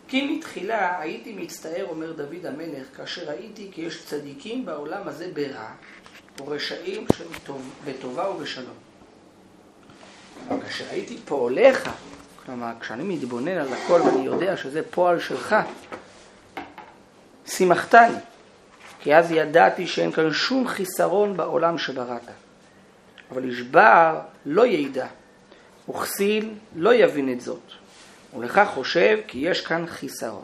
כי מתחילה הייתי מצטער, אומר דוד המלך, כאשר ראיתי כי יש צדיקים בעולם הזה ברע, ורשעים בטובה ובשלום. כאשר הייתי פועליך, כלומר, כשאני מתבונן על הכל ואני יודע שזה פועל שלך, שמחתני, כי אז ידעתי שאין כאן שום חיסרון בעולם שבראת. אבל ישבר לא ידע, וכסיל לא יבין את זאת, ולך חושב כי יש כאן חיסרון.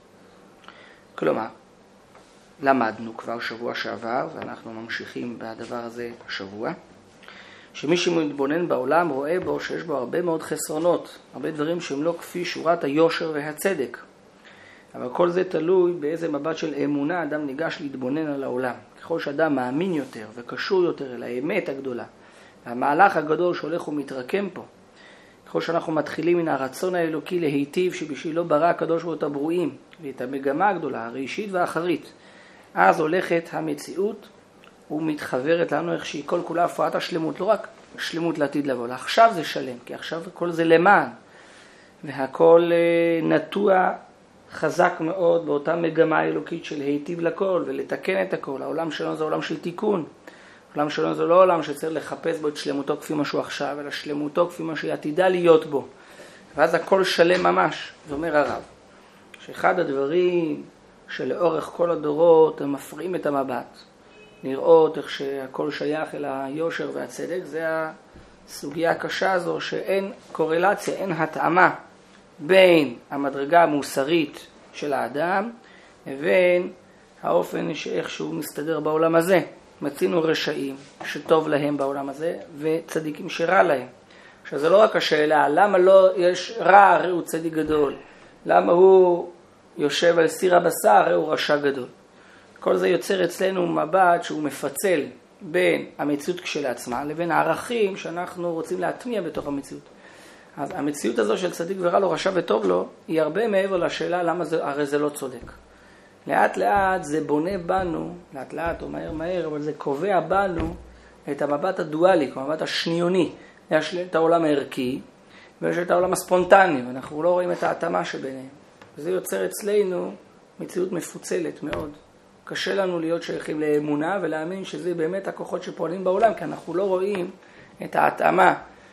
כלומר, למדנו כבר שבוע שעבר, ואנחנו ממשיכים בדבר הזה השבוע, שמי שמתבונן בעולם רואה בו שיש בו הרבה מאוד חסרונות, הרבה דברים שהם לא כפי שורת היושר והצדק. אבל כל זה תלוי באיזה מבט של אמונה אדם ניגש להתבונן על העולם. ככל שאדם מאמין יותר וקשור יותר אל האמת הגדולה, והמהלך הגדול שהולך ומתרקם פה, ככל שאנחנו מתחילים מן הרצון האלוקי להיטיב שבשבילו ברא הקדוש ברוך הוא את הברואים, ואת המגמה הגדולה, הראשית והאחרית, אז הולכת המציאות ומתחברת לנו איך שהיא כל כולה הפרעת השלמות, לא רק שלמות לעתיד לבוא, עכשיו זה שלם, כי עכשיו כל זה למען, והכל נטוע חזק מאוד באותה מגמה האלוקית של היטיב לכל ולתקן את הכל. העולם שלנו זה עולם של תיקון, העולם שלנו זה לא עולם שצריך לחפש בו את שלמותו כפי משהו עכשיו, אלא שלמותו כפי מה שעתידה להיות בו, ואז הכל שלם ממש. זה אומר הרב, שאחד הדברים שלאורך כל הדורות הם מפריעים את המבט, לראות איך שהכל שייך אל היושר והצדק, זה הסוגיה הקשה הזו שאין קורלציה, אין התאמה בין המדרגה המוסרית של האדם לבין האופן שאיך שהוא מסתדר בעולם הזה. מצינו רשעים שטוב להם בעולם הזה וצדיקים שרע להם. עכשיו זה לא רק השאלה למה לא יש רע, הרי הוא צדיק גדול, למה הוא יושב על סיר הבשר, הרי הוא רשע גדול. כל זה יוצר אצלנו מבט שהוא מפצל בין המציאות כשלעצמה לבין הערכים שאנחנו רוצים להטמיע בתוך המציאות. אז המציאות הזו של צדיק ורע לו, רשע וטוב לו, היא הרבה מעבר לשאלה למה זה, הרי זה לא צודק. לאט לאט זה בונה בנו, לאט לאט או מהר מהר, אבל זה קובע בנו את המבט הדואלי, המבט השניוני. יש את העולם הערכי ויש את העולם הספונטני, ואנחנו לא רואים את ההתאמה שביניהם. וזה יוצר אצלנו מציאות מפוצלת מאוד. קשה לנו להיות שייכים לאמונה ולהאמין שזה באמת הכוחות שפועלים בעולם, כי אנחנו לא רואים את ההתאמה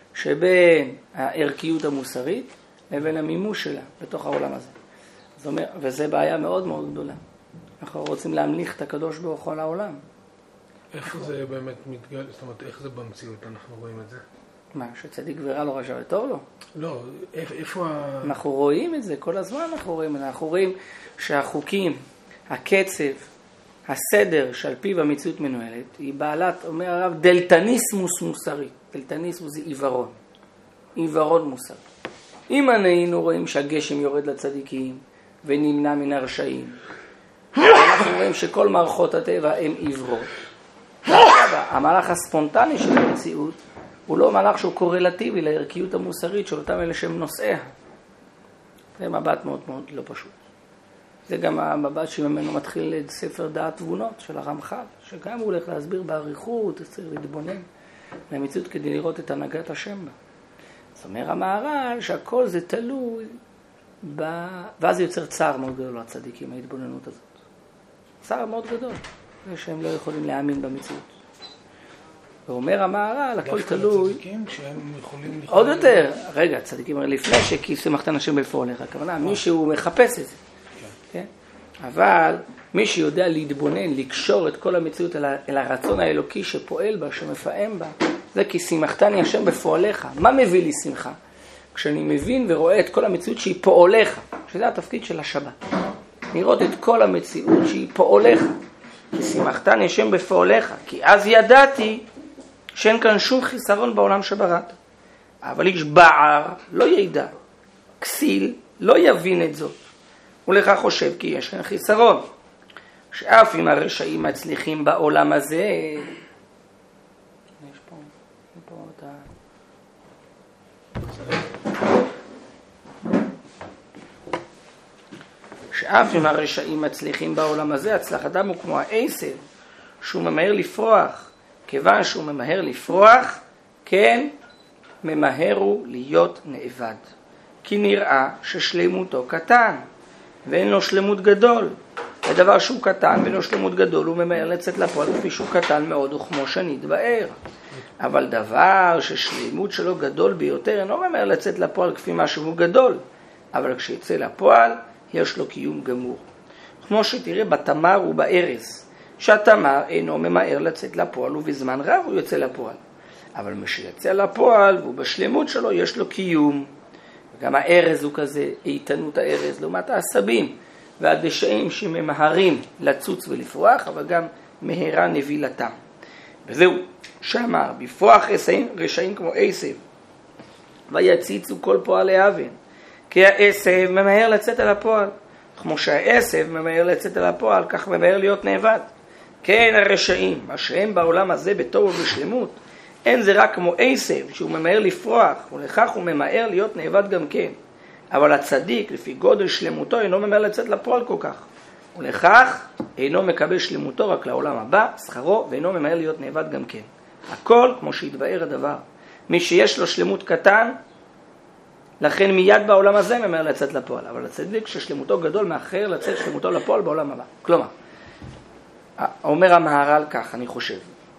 שבין הערכיות המוסרית לבין המימוש שלה בתוך העולם הזה. זאת אומרת, וזה בעיה מאוד מאוד גדולה. אנחנו רוצים להמליך את הקדוש ברוך הוא על העולם. איפה זה באמת מתגלה? זאת אומרת, איך זה במציאות? אנחנו רואים את זה? מה, שצדיק ורע לו, רשע וטוב לו? לא, איפה אנחנו רואים את זה, כל הזמן אנחנו רואים את זה. אנחנו רואים שהחוקים, הקצב, הסדר שעל פיו המציאות מנוהלת, היא בעלת, אומר הרב, דלתניסמוס מוסרי. דלתניסמוס זה עיוורון. עיוורון מוסרי. אם היינו רואים שהגשם יורד לצדיקים ונמנע מן הרשעים, אנחנו רואים שכל מערכות הטבע הן עיוורות. המהלך הספונטני של המציאות הוא לא מהלך שהוא קורלטיבי לערכיות המוסרית של אותם אלה שהם נושאיה. זה מבט מאוד מאוד לא פשוט. זה גם המבט שממנו מתחיל את ספר דעת תבונות של הרמח"ל, שגם הוא הולך להסביר בעריכות, צריך להתבונן למציאות כדי לראות את הנהגת השם בה. זאת אומרת המהר"ל שהכל זה תלוי ואז זה יוצר צער מאוד גדול לצדיקים, ההתבוננות הזאת. צער מאוד גדול, זה שהם לא יכולים להאמין במציאות. ואומר המהר"ל, הכל תלוי. צדיקים שהם יכולים עוד יותר, רגע, צדיקים לפני שכי שמחת אנשים בפועלך, הכוונה, מישהו מחפש את זה. כן? אבל מי שיודע להתבונן, לקשור את כל המציאות אל הרצון האלוקי שפועל בה, שמפעם בה, זה כי שמחתני השם בפועלך. מה מביא לי שמחה? כשאני מבין ורואה את כל המציאות שהיא פועלך, שזה התפקיד של השבת. לראות את כל המציאות שהיא פועלך. כי שמחתני השם בפועלך, כי אז ידעתי שאין כאן שום חיסרון בעולם שבראת. אבל איש בער לא ידע, כסיל לא יבין את זאת. ולך חושב כי יש כאן חיסרון. שאף אם הרשעים מצליחים בעולם הזה, יש פה את שאף אם הרשעים מצליחים בעולם הזה, הצלחתם הוא כמו העשב, שהוא ממהר לפרוח. כיוון שהוא ממהר לפרוח, כן, ממהר הוא להיות נאבד. כי נראה ששלמותו קטן. ואין לו שלמות גדול. לדבר שהוא קטן ואין לו שלמות גדול, הוא ממהר לצאת לפועל כפי שהוא קטן מאוד וכמו שנתבאר. אבל דבר ששלמות שלו גדול ביותר, אינו ממהר לצאת לפועל כפי מה שהוא גדול. אבל כשיצא לפועל, יש לו קיום גמור. כמו שתראה בתמר ובארז, שהתמר אינו ממהר לצאת לפועל ובזמן רב הוא יוצא לפועל. אבל כשיצא לפועל והוא בשלמות שלו, יש לו קיום. וגם הארז הוא כזה, איתנות הארז לעומת העשבים והדשאים שממהרים לצוץ ולפרוח, אבל גם מהרה נבילתם. וזהו, שאמר, בפרוח רשעים כמו עשב, ויציצו כל פועלי אבן, כי העשב ממהר לצאת אל הפועל. כמו שהעשב ממהר לצאת אל הפועל, כך ממהר להיות נאבד. כן, הרשעים, מה שהם בעולם הזה בטוב ובשלמות, אין זה רק כמו עשב שהוא ממהר לפרוח, ולכך הוא ממהר להיות נאבד גם כן. אבל הצדיק, לפי גודל שלמותו, אינו ממהר לצאת לפועל כל כך. ולכך אינו מקבל שלמותו רק לעולם הבא, שכרו, ואינו ממהר להיות נאבד גם כן. הכל כמו שהתבאר הדבר. מי שיש לו שלמות קטן, לכן מיד בעולם הזה ממהר לצאת לפועל. אבל הצדיק ששלמותו גדול מאחר לצאת שלמותו לפועל בעולם הבא. כלומר, אומר המהר"ל כך, אני חושב,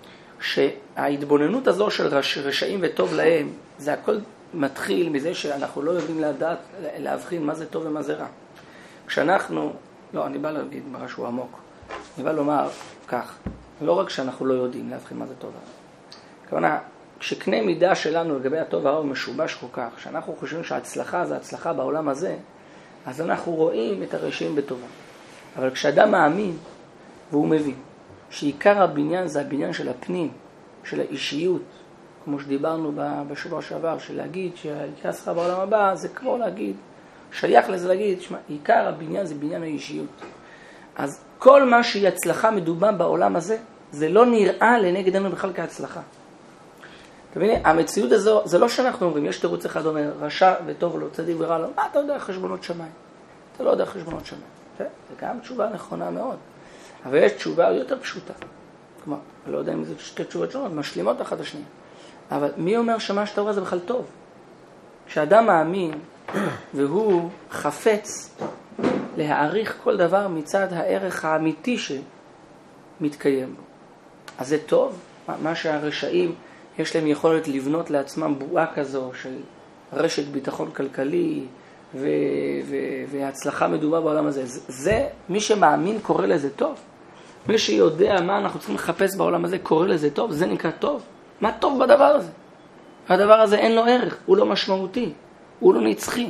שההתבוננות הזו של רשעים וטוב להם, זה הכל מתחיל מזה שאנחנו לא יודעים להבחין מה זה טוב ומה זה רע. כשאנחנו, לא, אני בא להגיד משהו עמוק, אני בא לומר כך, לא רק שאנחנו לא יודעים להבחין מה זה טוב ורע. כלומר, כשקנה מידה שלנו לגבי הטוב והרע משובש כל כך, שאנחנו חושבים שההצלחה זה הצלחה בעולם הזה, אז אנחנו רואים את הרשעים בטובה. אבל כשאדם מאמין, והוא מבין שעיקר הבניין זה הבניין של הפנים, של האישיות, כמו שדיברנו בשבוע שעבר, של להגיד שעיקר השכר בעולם הבא, זה כמו להגיד, שייך לזה להגיד, שמה, עיקר הבניין זה בניין האישיות. אז כל מה שהיא הצלחה מדומה בעולם הזה, זה לא נראה לנגד עינינו בכלל כהצלחה. אתה מבין, המציאות הזו, זה לא שאנחנו אומרים, יש תירוץ אחד אומר, רשע וטוב לו, צדיק ורע לו, מה אתה יודע חשבונות שמיים? אתה לא יודע חשבונות שמיים. זה גם תשובה נכונה מאוד. אבל יש תשובה יותר פשוטה. כלומר, לא יודע אם זה שתי תשובות שונות, משלימות אחת השנייה. אבל מי אומר שמה שאתה רואה זה בכלל טוב? כשאדם מאמין והוא חפץ להעריך כל דבר מצד הערך האמיתי שמתקיים בו. אז זה טוב, מה שהרשעים יש להם יכולת לבנות לעצמם בועה כזו של רשת ביטחון כלכלי והצלחה מדומה בעולם הזה. זה, מי שמאמין קורא לזה טוב. מי שיודע מה אנחנו צריכים לחפש בעולם הזה קורא לזה טוב, זה נקרא טוב. מה טוב בדבר הזה? הדבר הזה אין לו ערך, הוא לא משמעותי, הוא לא נצחי.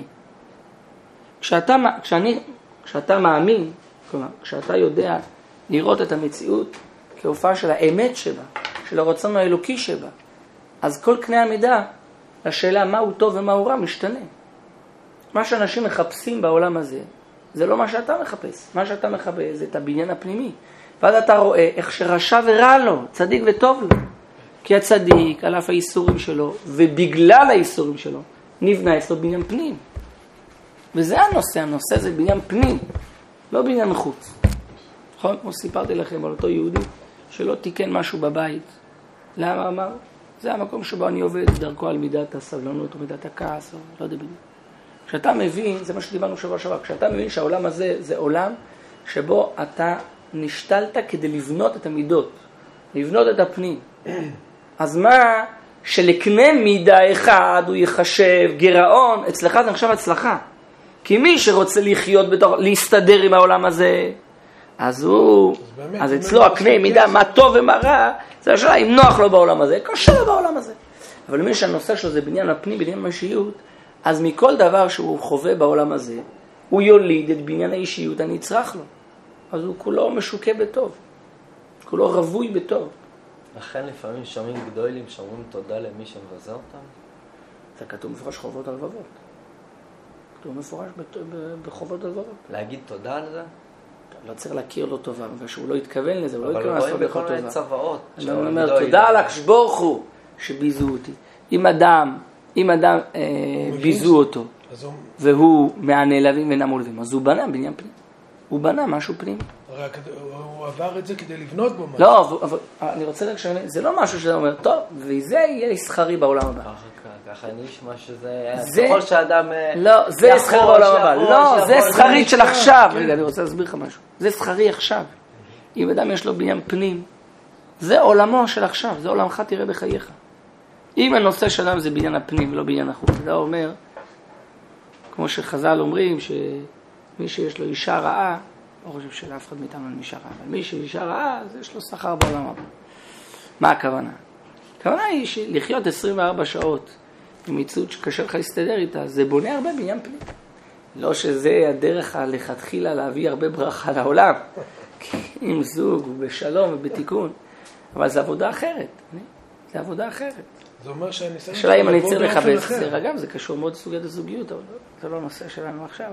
כשאתה מאמין, כלומר, כשאתה יודע לראות את המציאות כהופעה של האמת שבה, של הרצון האלוקי שבה, אז כל קנה המידה, השאלה מהו טוב ומהו רע משתנה. מה שאנשים מחפשים בעולם הזה, זה לא מה שאתה מחפש. מה שאתה מחפש זה את הבניין הפנימי. ואז אתה רואה איך שרשע ורע לו, צדיק וטוב לו. כי הצדיק, על אף האיסורים שלו, ובגלל האיסורים שלו, נבנה אצלו בניין פנים. וזה הנושא זה בניין פנים, לא בניין חוץ. נכון? כמו סיפרתי לכם על אותו יהודי, שלא תיקן משהו בבית. למה אמר? זה המקום שבו אני עובד, דרכו על מידת הסבלנות או מידת הכעס, או לא יודע בדיוק. כשאתה מבין, זה מה שדיברנו שבוע שעבר, כשאתה מבין שהעולם הזה זה עולם שבו אתה נשתלת כדי לבנות את המידות, לבנות את הפנים. אז מה שלקנה מידה אחד הוא יחשב גירעון, אצלך זה נחשב הצלחה. כי מי שרוצה לחיות בתוך, להסתדר עם העולם הזה, אז אצלו הקנה מידה, מה טוב ומה רע, זה השאלה אם נוח לו בעולם הזה, קשה לו בעולם הזה. אבל מי שהנושא שלו זה בניין הפנים, בניין האישיות, אז מכל דבר שהוא חווה בעולם הזה, הוא יוליד את בניין האישיות הנצרך לו. אז הוא כולו משוקע בטוב, כולו רווי בטוב. לכן לפעמים שומעים גדולים שאומרים תודה למי שמבזה אותם? זה כתוב מפורש חובות הלבבות. כתוב מפורש בחובות הלבבות. להגיד תודה על זה? לא צריך להכיר לו טובה, בגלל שהוא לא התכוון לזה, הוא לא התכוון לעשות בכל מיני צוואות. אני אומר, תודה על הקשבורך הוא שביזו אותי. אם אדם ביזו אותו, והוא מהנעלבים ונמולבים, אז הוא בנה בניין פנים. הוא בנה משהו פנים. הרי הוא עבר את זה כדי לבנות בו משהו. לא, אבל אני רוצה רק זה לא משהו שאתה אומר, טוב, וזה יהיה לי שכרי בעולם הבא. ככה נשמע שזה... ככל שאדם... לא, זה שכרי בעולם הבא. לא, זה שכרית של עכשיו. רגע, אני רוצה להסביר לך משהו. זה שכרי עכשיו. אם אדם יש לו בניין פנים, זה עולמו של עכשיו, זה עולמך תראה בחייך. אם הנושא של אדם זה בניין הפנים ולא בניין החוץ, זה אומר, כמו שחז"ל אומרים, שמי שיש לו אישה רעה, לא חושב שלאף אחד מאיתנו אין אישה רעה, אבל מי שאישה רעה, אז יש לו שכר בעולם הבא. מה הכוונה? הכוונה היא לחיות 24 שעות עם מציאות שקשה לך להסתדר איתה, זה בונה הרבה בניין פנים. לא שזה הדרך לכתחילה להביא הרבה ברכה לעולם, עם זוג ובשלום ובתיקון, אבל זה עבודה אחרת. זה עבודה אחרת. זה אומר שהניסיון... השאלה אם אני צריך לחפש, זה אגב, זה קשור מאוד לסוגיית הזוגיות, אבל זה לא נושא שלנו עכשיו.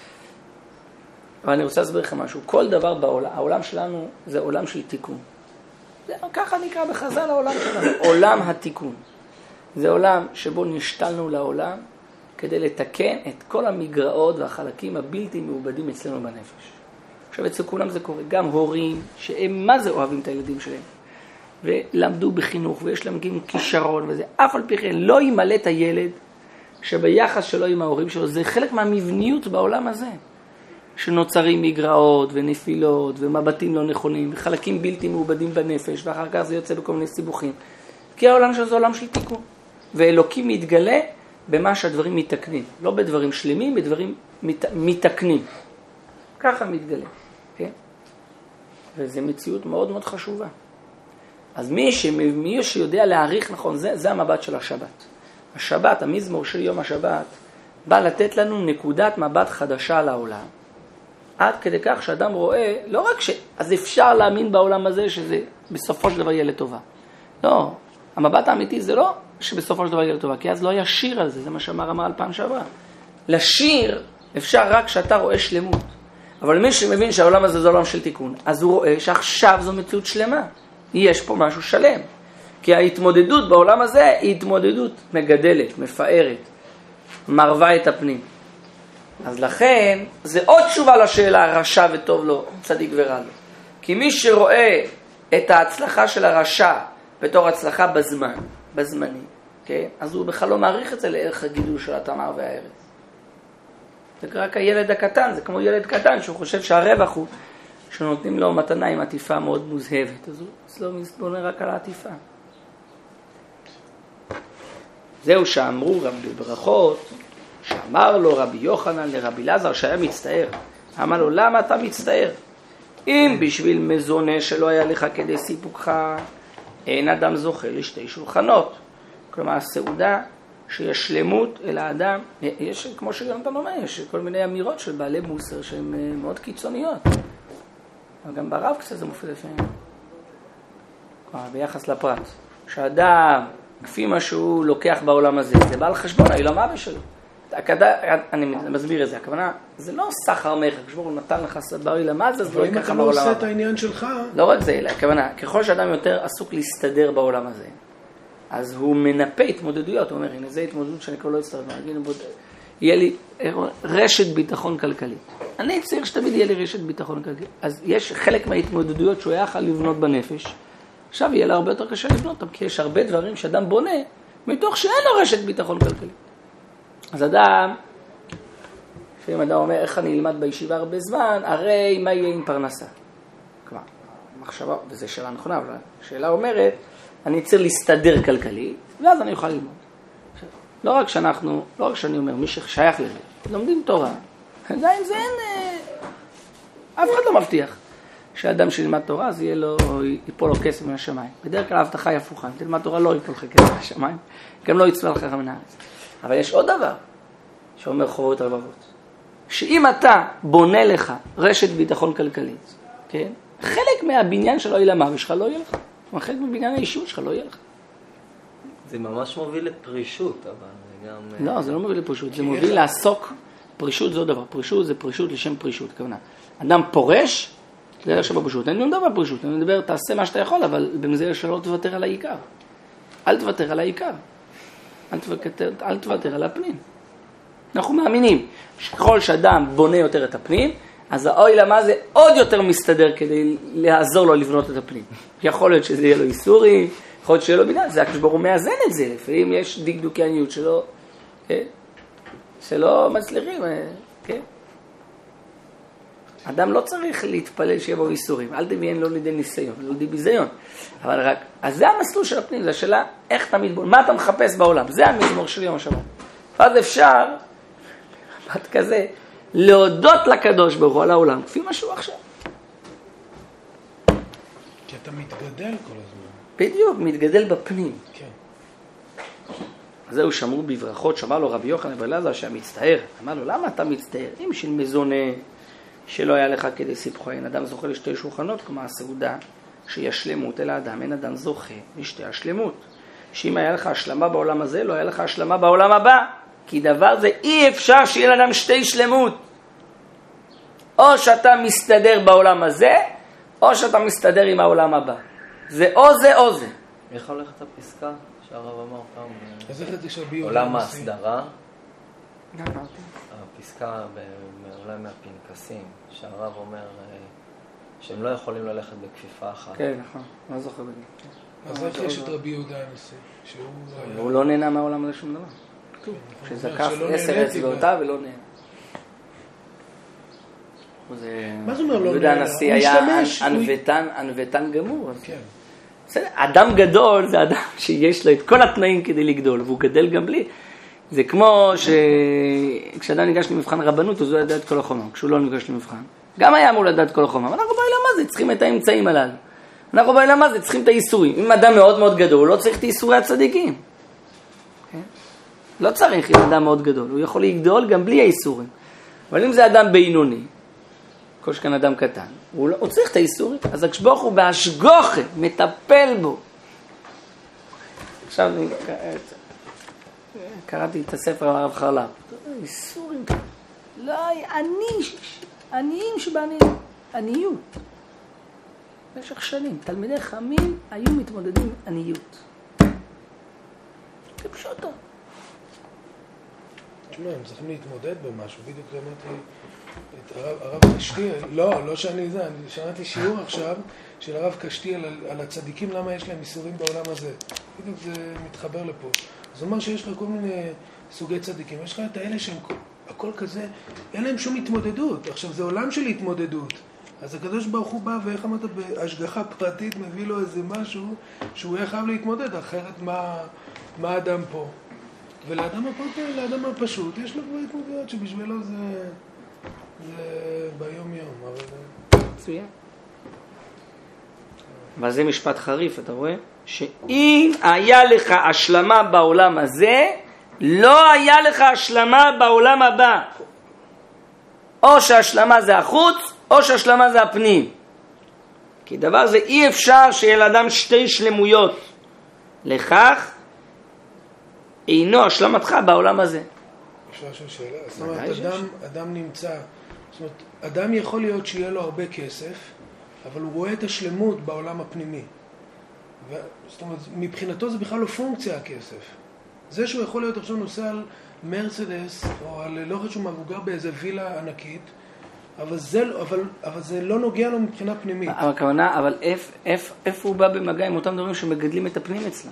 אבל אני רוצה להסביר לך משהו. כל דבר בעולם, העולם שלנו זה עולם של תיקון. ככה נקרא בחז"ל העולם שלנו, עולם התיקון. זה עולם שבו נשתלנו לעולם כדי לתקן את כל המגרעות והחלקים הבלתי מעובדים אצלנו בנפש. עכשיו אצל כולם זה קורה, גם הורים שהם מה זה אוהבים את הילדים שלהם. ולמדו בחינוך ויש להם גם כישרון וזה, אף על פי כן לא ימלא את הילד שביחס שלו עם ההורים שלו, זה חלק מהמבניות בעולם הזה. שנוצרים מגרעות ונפילות ומבטים לא נכונים וחלקים בלתי מעובדים בנפש ואחר כך זה יוצא בכל מיני סיבוכים. כי העולם שלו זה עולם של תיקון. ואלוקים מתגלה במה שהדברים מתקנים. לא בדברים שלמים, בדברים מתקנים. ככה מתגלה. כן? וזו מציאות מאוד מאוד חשובה. אז מי שיודע להעריך נכון, זה המבט של השבת. השבת, המזמור של יום השבת, בא לתת לנו נקודת מבט חדשה לעולם. עד כדי כך שאדם רואה, לא רק אז אפשר להאמין בעולם הזה שזה בסופו של דבר יהיה לטובה. לא, המבט האמיתי זה לא שבסופו של דבר יהיה לטובה, כי אז לא היה שיר על זה, זה מה שאמר אמר על פעם שעברה. לשיר אפשר רק שאתה רואה שלמות. אבל מי שמבין שהעולם הזה זה עולם של תיקון, אז הוא רואה שעכשיו זו מציאות שלמה. יש פה משהו שלם. כי ההתמודדות בעולם הזה היא התמודדות מגדלת, מפארת, מרווה את הפנים. אז לכן, זה עוד תשובה לשאלה רשע וטוב לו, צדיק ורע לו. כי מי שרואה את ההצלחה של הרשע בתור הצלחה בזמני, כן? אז הוא בכלל לא מעריך את זה לערך הגידול של התמר והארץ. זה רק הילד הקטן, זה כמו ילד קטן שהוא חושב שהרווח הוא שנותנים לו מתנה עם עטיפה מאוד מוזהבת, אז הוא לא מתבונן רק על העטיפה. זהו שאמרו רבי ברכות, שאמר לו רבי יוחנן לרבי אלעזר שהיה מצטער. אמר לו, למה אתה מצטער? אם בשביל מזונה שלא היה לך כדי סיפוקך, אין אדם זוכה לשתי שולחנות. כלומר, הסעודה שיש שלמות אל האדם, יש, כמו שגם אתה אומר, יש כל מיני אמירות של בעלי מוסר שהן מאוד קיצוניות. אבל גם ברב קצת זה מופיע לפעמים. ביחס לפרט. שאדם, כפי מה שהוא לוקח בעולם הזה, זה בא על חשבון, העולם אבא שלו. אני מסביר את זה, הכוונה, זה לא סחר מכר, כשבור נתן לך סברי למאז, אז לא ייקח בעולם הבא. אבל אם אתה לא עושה את העניין שלך... לא רק זה, אלא הכוונה, ככל שאדם יותר עסוק להסתדר בעולם הזה, אז הוא מנפה התמודדויות, הוא אומר, הנה זה התמודדות שאני כבר לא אצטרך, יהיה לי רשת ביטחון כלכלית. אני צריך שתמיד יהיה לי רשת ביטחון כלכלית. אז יש חלק מההתמודדויות שהוא היה יכול לבנות בנפש, עכשיו יהיה לה הרבה יותר קשה לבנות אותם, כי יש הרבה דברים שאדם בונה, מתוך שאין לו רשת ביטחון כלכלית. אז אדם, לפעמים אדם אומר, איך אני אלמד בישיבה הרבה זמן, הרי מה יהיה עם פרנסה? כלומר, מחשבה, וזו שאלה נכונה, אבל השאלה אומרת, אני צריך להסתדר כלכלית, ואז אני אוכל ללמוד. לא רק שאני אומר, מי ששייך לזה, לומדים תורה, עדיין זה אין, אף אחד לא מבטיח. שאדם שילמד תורה, אז ייפול לו כסף מן השמיים. בדרך כלל ההבטחה היא הפוכה, אם תלמד תורה לא ייפול לך כסף מן השמיים, גם לא יצפה לך מן הארץ. אבל יש עוד דבר, שאומר חובות רבבות. שאם אתה בונה לך רשת ביטחון כלכלית, כן? חלק מהבניין של העולם הבא שלך לא יהיה לך. חלק מבניין האישות שלך לא יהיה לך. זה ממש מוביל לפרישות, אבל זה גם... לא, זה לא מוביל לפרישות, זה מוביל לעסוק. פרישות זה עוד דבר, פרישות זה פרישות לשם פרישות, כוונה. אדם פורש, זה לא שבא פרישות. אני לא מדבר פרישות, אני מדבר, תעשה מה שאתה יכול, אבל במזה שלא תוותר על העיקר. אל תוותר על העיקר. אל תוותר על הפנים. אנחנו מאמינים שככל שאדם בונה יותר את הפנים, אז האוי למה זה עוד יותר מסתדר כדי לעזור לו לבנות את הפנים. יכול להיות שזה יהיה לו איסורי, יכול להיות שיהיה לו בינה, זה הקדוש ברוך הוא מאזן את זה, לפעמים יש דקדוקי עניות שלא מצליחים, כן? אדם לא צריך להתפלל שיהיה בו איסורים, אל תביאן לא לידי ניסיון, לא לידי ביזיון, אבל רק, אז זה המסלול של הפנים, זה השאלה איך אתה מתבונן, מה אתה מחפש בעולם, זה המזמור של יום השבת. ואז אפשר, בת כזה, להודות לקדוש ברוך הוא על העולם, כפי מה שהוא עכשיו. כי אתה מתגדל כל הזמן. בדיוק, מתגדל בפנים. כן. אז זהו שמרו בברכות, שמע לו רבי יוחנן בן אלעזר שהיה מצטער. אמר לו, למה אתה מצטער? אם של מזונה שלא היה לך כדי סיפחו, אין אדם זוכה לשתי שולחנות, כמו הסעודה, שיש שלמות אל האדם, אין אדם זוכה לשתי השלמות. שאם היה לך השלמה בעולם הזה, לא היה לך השלמה בעולם הבא. כי דבר זה אי אפשר שיהיה לאדם שתי שלמות. או שאתה מסתדר בעולם הזה, או שאתה מסתדר עם העולם הבא. זה או זה או זה. איך הולכת הפסקה שהרב אמר פעם? אז איך זה שרבי עולם ההסדרה. אמרתי. הפסקה אולי מהפנקסים, שהרב אומר שהם לא יכולים ללכת בכפיפה אחת. כן, נכון. לא זוכר בזה. אז איך יש את רבי יהודה הנשיא? הוא לא נהנה מהעולם הזה שום דבר. שזקף 10 אצבעותיו ולא נהנה. מה זה אומר לא נהנה? יהודה הנשיא היה ענוותן גמור. כן. אדם גדול זה אדם שיש לו את כל התנאים כדי לגדול, והוא גדל גם בלי. זה כמו שכשאדם ניגש למבחן רבנות, אז הוא ידע את כל החומר. כשהוא לא ניגש למבחן, גם היה אמור לדעת כל החומר. אבל אנחנו בעולם הזה צריכים את האמצעים הללו. אנחנו בעולם הזה צריכים את האיסורים. אם אדם מאוד מאוד גדול, הוא לא צריך את איסורי הצדיקים. לא צריך עם אדם מאוד גדול, הוא יכול לגדול גם בלי האיסורים. אבל אם זה אדם בינוני, כל שכן אדם קטן, הוא צריך את האיסורים. אז הקדוש ברוך הוא בהשגחה מטפל בו. עכשיו קראתי את הספר הרב חרל"פ. איסורים כאלה. לא, עניים שבעניים. עניות. במשך שנים, תלמידי חמים היו מתמודדים עם עניות. זה פשוטו. תשמע, הם צריכים להתמודד במשהו. בדיוק אמרתי את הרב קשתי, לא שאני זה, אני שמעתי שיעור עכשיו של הרב קשתי על הצדיקים, למה יש להם איסורים בעולם הזה. בדיוק זה מתחבר לפה. זאת אומרת שיש לך כל מיני סוגי צדיקים. יש לך את האלה שהם הכל כזה, אין להם שום התמודדות. עכשיו זה עולם של התמודדות. אז הקדוש ברוך הוא בא, ואיך אמרת, בהשגחה פרטית מביא לו איזה משהו שהוא יהיה חייב להתמודד, אחרת מה האדם פה? ולאדם הפרטי, לאדם הפשוט, יש לו כבר התמודדות שבשבילו זה ביום יום. מצוין. אבל זה משפט חריף, אתה רואה? שאם היה לך השלמה בעולם הזה, לא היה לך השלמה בעולם הבא. או שהשלמה זה החוץ, או שהשלמה זה הפנים. כי דבר זה אי אפשר שיהיה לאדם שתי שלמויות. לכך אינו השלמתך בעולם הזה. אפשר לשאול שאלה? זאת אומרת, אדם נמצא, זאת אומרת, אדם יכול להיות שיהיה לו הרבה כסף, אבל הוא רואה את השלמות בעולם הפנימי. זאת אומרת, מבחינתו זה בכלל לא פונקציה הכסף. זה שהוא יכול להיות עכשיו נוסע על מרצדס, או על לא חשוב מה, הוא גר באיזה וילה ענקית, אבל זה לא נוגע לו מבחינה פנימית. אבל הכוונה, אבל איפה הוא בא במגע עם אותם דברים שמגדלים את הפנים אצלה?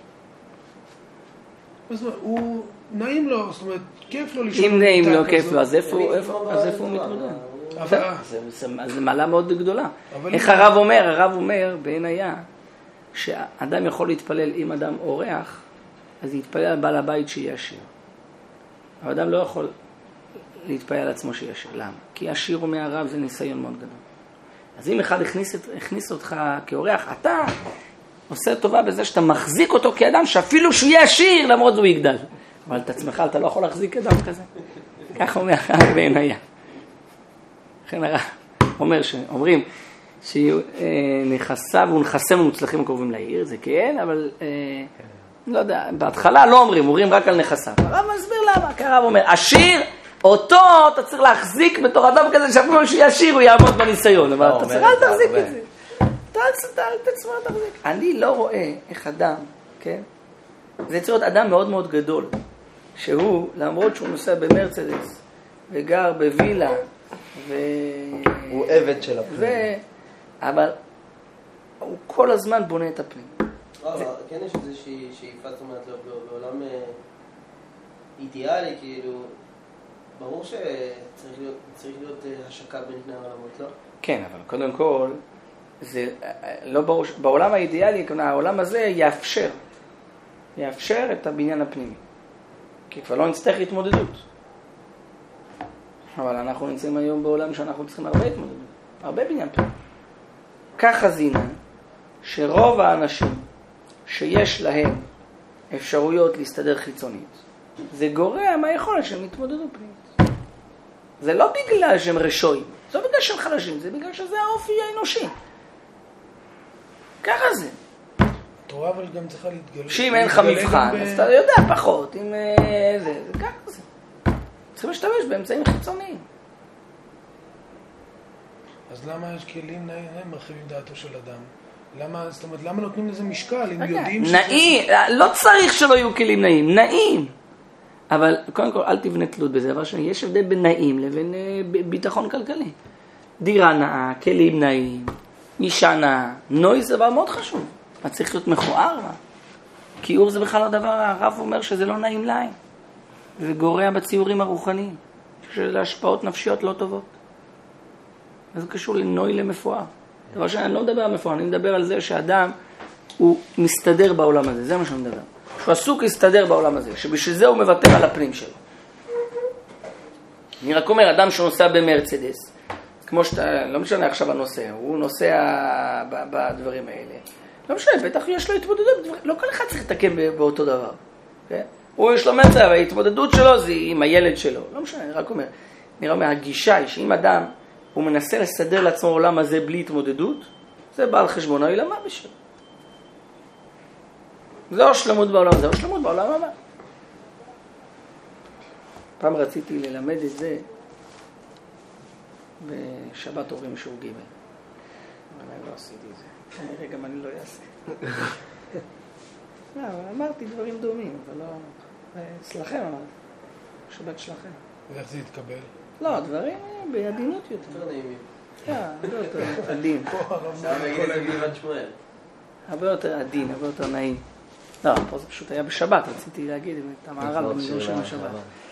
זאת אומרת, הוא נעים לו, זאת אומרת, כיף לו לשאול. אם נעים לו, כיף לו, אז איפה הוא מתמודד? זה מעלה מאוד גדולה. איך הרב אומר? הרב אומר, בעין היה, שאדם יכול להתפלל, אם אדם אורח, אז יתפלל על בעל הבית שיהיה עשיר. אבל אדם לא יכול להתפלל על עצמו שיהיה עשיר. למה? כי עשיר הוא מהרב, זה ניסיון מאוד גדול. אז אם אחד הכניס אותך כאורח, אתה עושה טובה בזה שאתה מחזיק אותו כאדם, שאפילו שהוא יהיה עשיר, למרות הוא יגדל. אבל את עצמך, אתה לא יכול להחזיק אדם כזה. ככה אומר הרב בעין היה. לכן הרב אומרים שנכסיו ונכסיו מוצלחים הקרובים לעיר, זה כן, אבל לא יודע, בהתחלה לא אומרים רק על נכסיו. הרב מסביר למה, כי הרב אומר, עשיר, אותו אתה צריך להחזיק בתור אדם כזה, שאפילו שהוא יהיה עשיר, הוא יעמוד בניסיון, אבל אתה צריך להחזיק את זה. תחזיק. אני לא רואה איך אדם, כן? זה צריך להיות אדם מאוד מאוד גדול, שהוא, למרות שהוא נוסע במרצדס, וגר בווילה, הוא עבד של הפנים. אבל הוא כל הזמן בונה את הפנים. כן יש איזושהי שאיפה, זאת אומרת, בעולם אידיאלי, כאילו, ברור שצריך להיות השקה בין שני העולמות, לא? כן, אבל קודם כל, זה לא ברור, בעולם האידיאלי, העולם הזה יאפשר את הבניין הפנימי. כי כבר לא נצטרך התמודדות. אבל אנחנו נמצאים היום בעולם שאנחנו צריכים הרבה התמודדות, הרבה בניין פנימי. ככה זינה שרוב האנשים שיש להם אפשרויות להסתדר חיצונית, זה גורע מהיכולת שהם יתמודדו פנימית. זה לא בגלל שהם רשועים, זה לא בגלל שהם חלשים, זה בגלל שזה האופי האנושי. ככה זה. התורה אבל גם צריכה להתגלה. שאם אין לך מבחן, אז אתה יודע פחות, אם זה ככה זה. צריכים להשתמש באמצעים חיצוניים. אז למה יש כלים נעים מרחיבים דעתו של אדם? זאת אומרת, למה נותנים לזה משקל? אם יודעים שזה... נעים, לא צריך שלא יהיו כלים נעים, נעים. אבל קודם כל, אל תבנה תלות בזה, אבל יש הבדל בין נעים לבין ביטחון כלכלי. דירה נאה, כלים נעים, אישה נאה, נוי זה דבר מאוד חשוב. מה צריך להיות מכוער? כיעור זה בכלל הדבר, הרב אומר שזה לא נעים לעין. זה גורע בציורים הרוחניים, של השפעות נפשיות לא טובות. אז זה קשור לנוי למפואר. דבר שאני לא מדבר על מפואר, אני מדבר על זה שאדם הוא מסתדר בעולם הזה, זה מה שאני מדבר. שהוא עסוק להסתדר בעולם הזה, שבשביל זה הוא מוותר על הפנים שלו. אני רק אומר, אדם שנוסע במרצדס, כמו שאתה, לא משנה עכשיו הנוסע, הוא נוסע בדברים האלה. לא משנה, בטח יש לו התמודדות, לא כל אחד צריך לתקן באותו דבר. כן? הוא יש לו מצב, ההתמודדות שלו זה עם הילד שלו. לא משנה, אני רק אומר, נראה מהגישה היא שאם אדם הוא מנסה לסדר לעצמו עולם הזה בלי התמודדות, זה בא על חשבון העולמה בשביל. זה או שלמות בעולם, זה או שלמות בעולם הבא. פעם רציתי ללמד את זה בשבת הורים שיעור ג' אבל אני לא עשיתי את זה. כנראה גם אני לא אעשה. לא, אבל אמרתי דברים דומים, אבל לא... אצלכם אמרתי. שבת שלכם. ואיך זה יתקבל? לא, דברים בעדינות יותר. יותר נעימים. הרבה יותר עדין. הרבה יותר עדין, הרבה יותר נעים. לא, פה זה פשוט היה בשבת, רציתי להגיד את המערב במדור של השבת.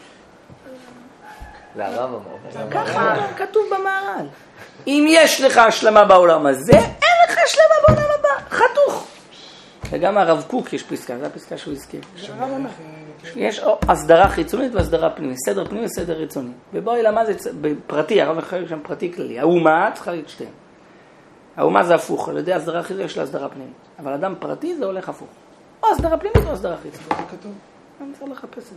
לערב אמר. ככה כתוב במערב. אם יש לך השלמה בעולם הזה, אין לך השלמה בעולם הבא. חתוך. וגם הרב קוק יש פסקה, זו הפסקה שהוא הזכיר. יש הסדרה חיצונית והסדרה פנימית, סדר פנימי וסדר חיצוני. ובואי למה זה בפרטי, הרב מחייב שם פרטי כללי. האומה צריכה להתשתן. האומה זה הפוך, על ידי הסדרה חיצונית יש לה הסדרה פנימית. אבל אדם פרטי זה הולך הפוך. או הסדרה פנימית או הסדרה חיצונית. זה כתוב. אני צריך לחפש את זה.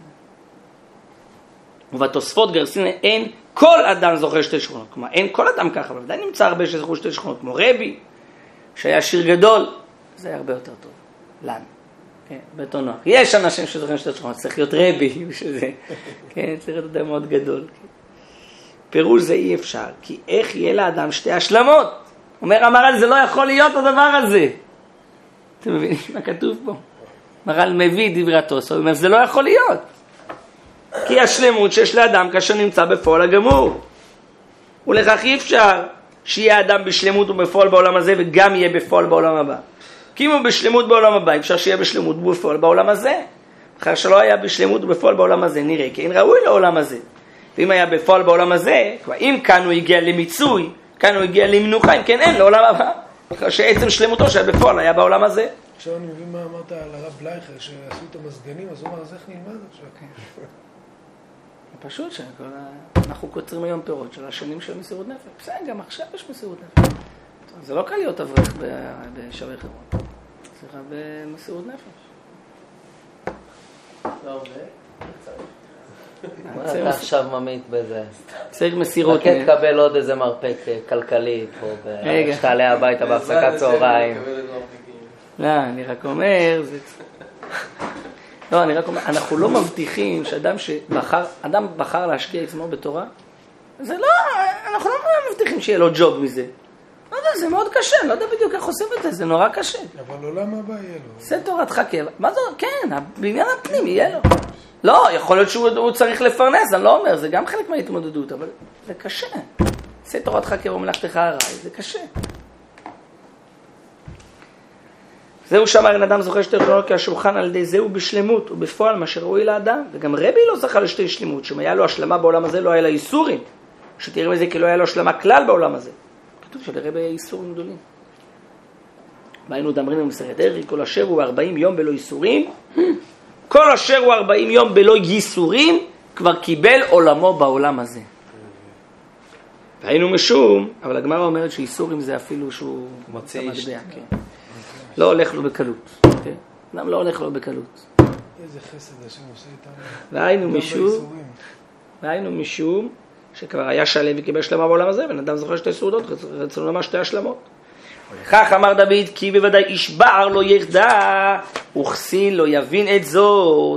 ובתוספות גרסין אין כל אדם זוכר שתי שכונות. כלומר, אין כל אדם ככה, אבל עדיין נמצא הרבה שזכרו שתי שכונות, כמו רבי, שהיה שיר גדול. זה היה הרבה יותר טוב. לנו. כן, באותו נוח. יש אנשים שזוכרים שתי שכונות, צריך להיות רבי בשביל זה. כן, צריך להיות אדם מאוד גדול. פירוש זה אי אפשר, כי איך יהיה לאדם שתי השלמות? אומר המהר"ל, זה לא יכול להיות הדבר הזה. אתם מבינים מה כתוב פה? המהר"ל מביא דברי התוספות, הוא אומר, זה לא יכול להיות. כי השלמות שיש לאדם כאשר נמצא בפועל הגמור. ולכך אי אפשר שיהיה אדם בשלמות ובפועל בעולם הזה וגם יהיה בפועל בעולם הבא. כי אם הוא בשלמות בעולם הבא, אפשר שיהיה בשלמות ובפועל בעולם הזה. אחר שלא היה בשלמות ובפועל בעולם הזה, נראה כי אין ראוי לעולם הזה. ואם היה בפועל בעולם הזה, כבר אם כאן הוא הגיע למיצוי, כאן הוא הגיע למנוחה, אם כן אין לעולם הבא. אחר שעצם שלמותו שהיה בפועל היה בעולם הזה. עכשיו אני מבין מה אמרת על הרב בלייכר, שעשו את המזגנים, אז הוא אמר, אז איך נלמד עכשיו? פשוט שאנחנו קוצרים היום פירות של השנים של מסירות נפש. בסדר, גם עכשיו יש מסירות נפש. זה לא קל להיות אברך בשבי חברון. צריך במסירות נפש. לא הרבה. אתה עכשיו ממית בזה. צריך מסירות נפש. רק תקבל עוד איזה מרפק כלכלי פה, ושתעלה הביתה בהפסקת צהריים. לא, אני רק אומר, לא, אני רק אומר, אנחנו לא מבטיחים שאדם אדם בחר להשקיע עצמו בתורה, זה לא, אנחנו לא מבטיחים שיהיה לו ג'וב מזה. לא יודע, זה מאוד קשה, לא יודע בדיוק איך עושים את זה, זה נורא קשה. אבל עולם הבא יהיה לו. זה תורתך קבע. מה זה? כן, בעניין הפנים יהיה לו. לא, יכול להיות שהוא צריך לפרנס, אני לא אומר, זה גם חלק מההתמודדות, אבל זה קשה. עשה תורתך כמלאכתך הרי, זה קשה. זהו שאמר אין אדם זוכה שתי רצונות כשולחן, על ידי זהו בשלמות ובפועל מה שראוי לאדם. וגם רבי לא זכה לשתי שלמות, שאם היה לו השלמה בעולם הזה לא היה לה איסורים, שתראה מזה כי לא היה לו השלמה כלל בעולם הזה. כתוב שלרבי היה איסורים גדולים. והיינו דמרים במסכת ערכי, כל אשר הוא 40 יום בלא איסורים, כל אשר הוא 40 יום בלא ייסורים, כבר קיבל עולמו בעולם הזה. והיינו משום, אבל הגמרא אומרת שאיסורים זה אפילו שהוא מוציא איש. כן. לא הולך לו בקלות. אדם לא הולך לו בקלות. איזה חסד השם עושה איתנו. והיינו משום שכבר היה שלם וקיבל שלמה בעולם הזה, בן אדם זוכר שתי סעודות, רצונו לומר שתי השלמות. ולכך אמר דוד, כי בוודאי איש בער לא יחדע, וכסיל לא יבין את זאת.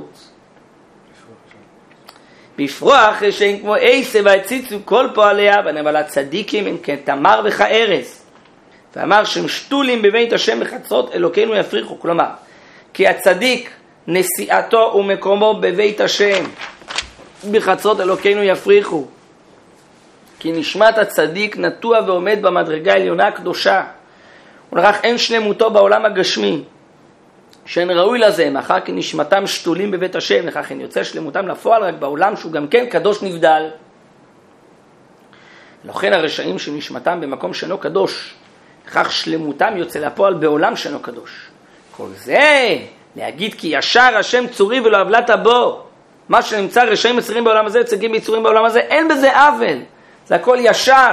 בפרוח שאין כמו עשב והציצו כל פועליה, אבל הצדיקים הם כתמר וכארז. ואמר שהם שתולים בבית השם בחצרות אלוקינו יפריחו. כלומר, כי הצדיק נסיעתו ומקומו בבית השם בחצרות אלוקינו יפריחו. כי נשמת הצדיק נטוע ועומד במדרגה העליונה הקדושה. ולכך אין שלמותו בעולם הגשמי, שאין ראוי לזה, מאחר כי נשמתם שתולים בבית השם, לכך אין יוצא שלמותם לפועל רק בעולם שהוא גם כן קדוש נבדל. לכן הרשעים שנשמתם במקום שאינו קדוש, לכך שלמותם יוצא לפועל בעולם שאינו קדוש. כל זה להגיד כי ישר השם צורי ולא עוולת בו. מה שנמצא רשעים מצרים בעולם הזה, צדיקים ביצורים בעולם הזה, אין בזה עוול, זה הכל ישר.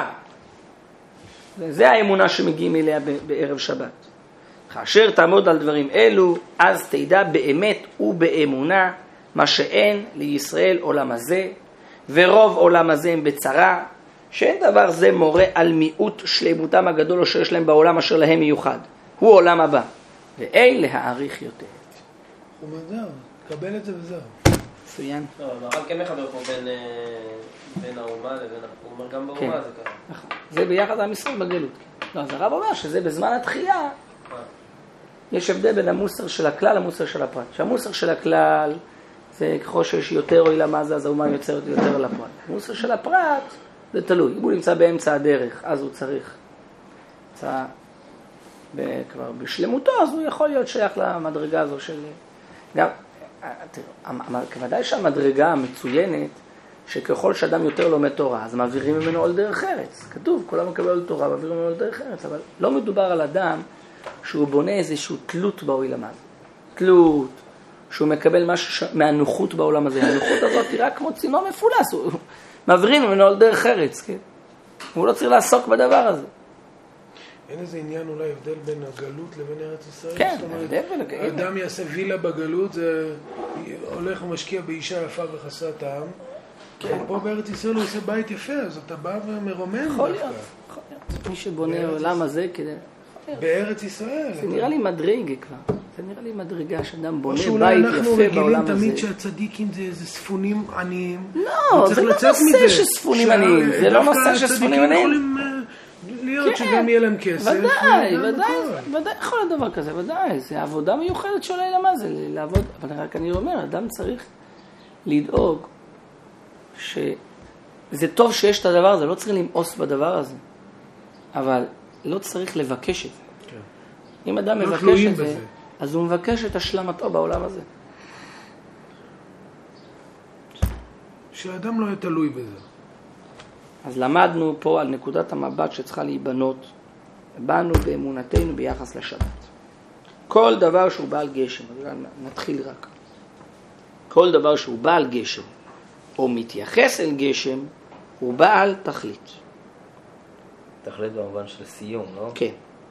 זה האמונה שמגיעים אליה בערב שבת. כאשר תעמוד על דברים אלו, אז תדע באמת ובאמונה מה שאין לישראל עולם הזה, ורוב עולם הזה הם בצרה, שאין דבר זה מורה על מיעוט שלמותם הגדול או שיש להם בעולם אשר להם מיוחד. הוא עולם הבא, ואין להעריך יותר. הוא אומר, זהו, קבל את זה וזהו. מצוין. לא, אבל כן מחבר פה בין האומה לבין... הוא אומר גם באומה זה ככה. נכון. זה ביחד עם ישראל בגלות. לא, אז הרב אומר שזה בזמן התחייה, יש הבדל בין המוסר של הכלל למוסר של הפרט. שהמוסר של הכלל זה ככל שיש יותר אוי למה זה, אז האומה יוצרת יותר לפרט. המוסר של הפרט זה תלוי. אם הוא נמצא באמצע הדרך, אז הוא צריך. נמצא כבר בשלמותו, אז הוא יכול להיות שייך למדרגה הזו של... גם, כוודאי שהמדרגה המצוינת, שככל שאדם יותר לומד תורה, אז מעבירים ממנו על דרך ארץ. כתוב, כולם מקבל תורה, מעבירים ממנו על דרך ארץ, אבל לא מדובר על אדם שהוא בונה איזושהי תלות בעולם הזה. תלות, שהוא מקבל משהו מהנוחות בעולם הזה. הנוחות הזאת היא רק כמו צינור מפולס, מעבירים ממנו על דרך ארץ, כן? הוא לא צריך לעסוק בדבר הזה. אין איזה עניין אולי הבדל בין הגלות לבין ארץ ישראל? כן, הבדל בין הגלות. אדם יעשה וילה בגלות, זה הולך ומשקיע באישה יפה וחסרת טעם. כן. פה בארץ ישראל הוא עושה בית יפה, אז אתה בא ומרומם. יכול להיות. מי שבונה העולם הזה כדי... בארץ ישראל. זה נראה לי מדרגה כבר. זה נראה לי מדרגה שאדם בונה בית יפה בעולם הזה. אנחנו רגילים תמיד הזה. שהצדיקים זה ספונים עניים. לא, זה לא נושא שספונים עניים. זה לא נושא שספונים עניים. יכולים להיות שגם יהיה להם כסף. ודאי יכול להיות דבר כזה, ודאי. זה עבודה מיוחדת של העולם הזה, לעבוד. אבל רק אני אומר, אדם צריך לדאוג שזה טוב שיש את הדבר הזה, לא צריך למאוס בדבר הזה. אבל לא צריך לבקש את זה. כן. אם אדם מבקש את זה, אז הוא מבקש את השלמתו בעולם הזה. שהאדם לא יהיה תלוי בזה. אז למדנו פה על נקודת המבט שצריכה להיבנות, באנו באמונתנו ביחס לשבת. כל דבר שהוא בעל גשם, נתחיל רק. כל דבר שהוא בעל גשם, או מתייחס אל גשם, הוא בעל תכלית. תכלית במובן של סיום, לא? כן.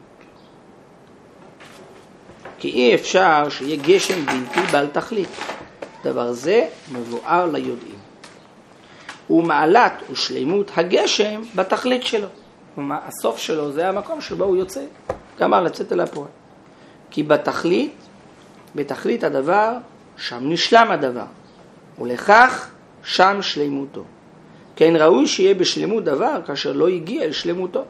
כי אי אפשר שיהיה גשם בלתי בעל תכלית. דבר זה מבואר ליודעים. ומעלת ושלימות הגשם בתכלית שלו. הסוף שלו זה המקום שבו הוא יוצא. גמר לצאת אל הפועל. כי בתכלית הדבר, שם נשלם הדבר. ולכך שם שלימותו. כן ראוי שיהיה בשלמות דבר כאשר לא הגיע אל שלמותו.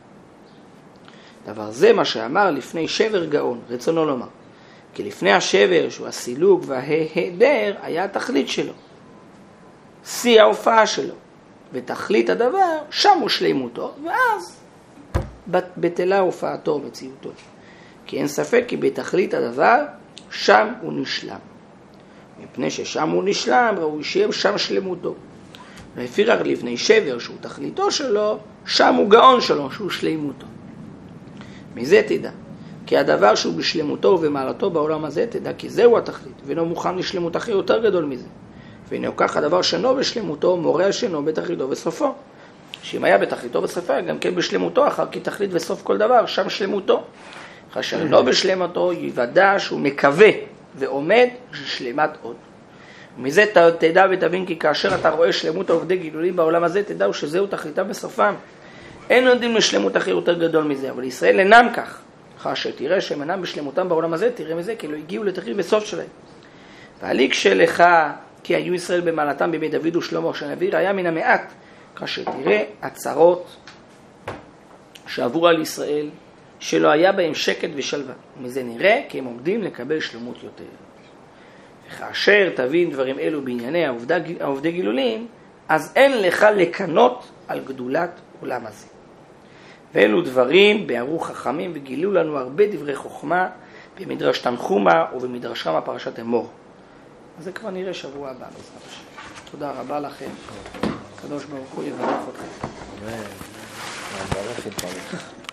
דבר זה מה שאמר לפני שבר גאון, רצונו לומר. כי לפני השבר שהוא הסילוק וההיעדר היה התכלית שלו. שיא ההופעה שלו. ותכלית הדבר, שם הוא שלמותו, ואז בטלה הופעתו ומציאותו. כי אין ספק כי בתכלית הדבר, שם הוא נשלם. מפני ששם הוא נשלם, ראוי שיהיה שם שלמותו. ולפי רק לבני שבר, שהוא תכליתו שלו, שם הוא גאון שלו, שהוא שלמותו. מזה תדע, כי הדבר שהוא בשלמותו ובמעלתו בעולם הזה, תדע כי זהו התכלית, ואינו מוכן לשלמות אחר יותר גדול מזה. והנה כך הדבר שאינו בשלמותו, מורה שאינו בתכליתו וסופו. שאם היה בתכליתו וסופו, גם כן בשלמותו, אחר כי תכלית וסוף כל דבר, שם שלמותו. כאשר אינו בשלמותו, יוודע שהוא מקווה ועומד שלמת עוד. ומזה תדע ותבין כי כאשר אתה רואה שלמות העובדי גילולים בעולם הזה, תדעו שזהו תכליתם וסופם. אין יודעים לשלמות אחר יותר גדול מזה, אבל ישראל אינם כך. כאשר תראה שהם אינם בשלמותם בעולם הזה, תראה מזה כי לא הגיעו לתכלית וסוף שלהם. והליק שלך, כי היו ישראל במעלתם בימי דוד ושלמה שנביא ראיה מן המעט, כאשר תראה הצרות שעברו על ישראל, שלא היה בהם שקט ושלווה. ומזה נראה כי הם עומדים לקבל שלמות יותר. וכאשר תבין דברים אלו בענייני העובדי גילולים, אז אין לך לקנות על גדולת עולם הזה. ואלו דברים בערו חכמים וגילו לנו הרבה דברי חוכמה במדרש תנחומה ובמדרש רמה פרשת אמור. אז זה כבר נראה שבוע הבא. תודה רבה לכם. הקדוש ברוך הוא יברך אתכם. אמן.